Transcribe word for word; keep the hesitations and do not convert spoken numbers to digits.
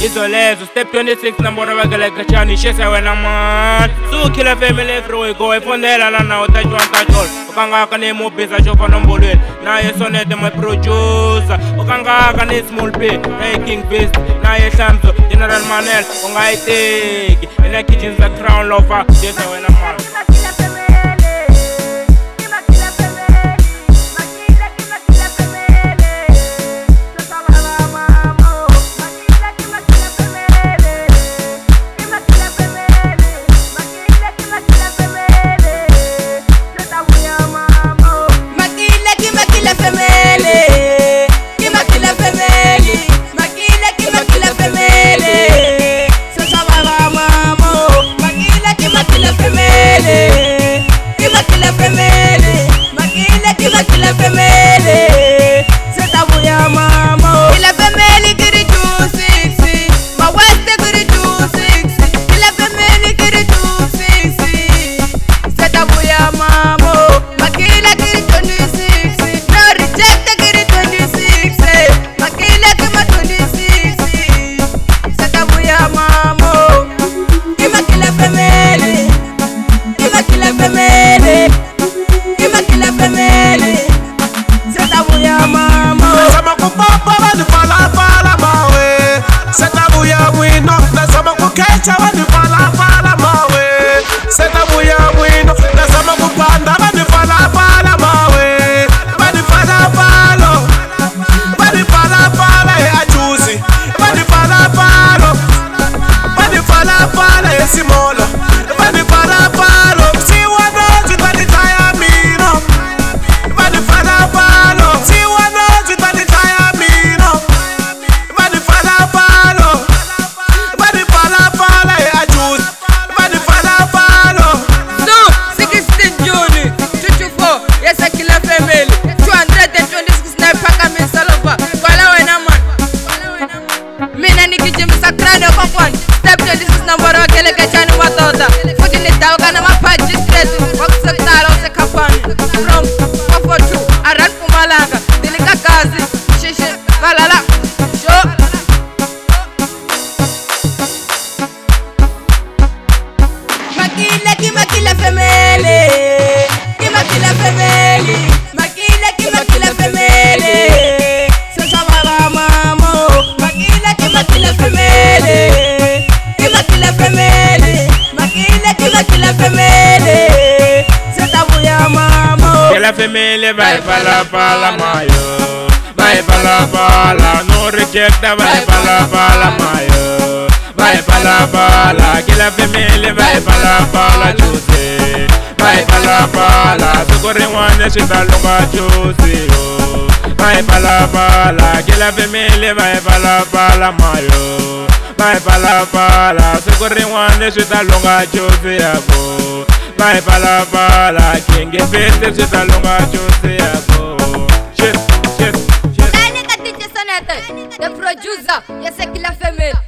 Isolezo, step twenty-six na mbona bagale kachani shese wena man. Su kila family free go e fondela la na utajwa tajol. Ukanga kane mo pesa chofa nombolwe. Na ye sonete my producer. Ukanga kane small pay, hey king beast. Na ye Shamso, General Manel, unga iteki. Ina kitchens the crown lover, shese wena man. Step twenty-six na mbora wakele kachani watoda. Futi ni tauka na mapaji stress. Wakusakutala use kapami. From four four two, aran Pumalanga. Dilika kazi, shishi, valala, show. Makile ki makile femele. Ki makile femele. Makile ki makile femele. Sasa wala mamo. Makile ki makile femele. La famille vai pala pala mayo, vai pala pala, no rejecta vai pala pala mayo, vai pala pala, que la famille vai pala pala choose, vai pala pala, socorre one se da longa choose, vai pala pala, que la famille vai pala pala mayo, vai pala pala, socorre one se da longa choose ako. Vai pala pala, quem é feito se tá longa chose ako. Shit, shit, shit. Dani ka D J Sonete, the producer, yes, I kill a female.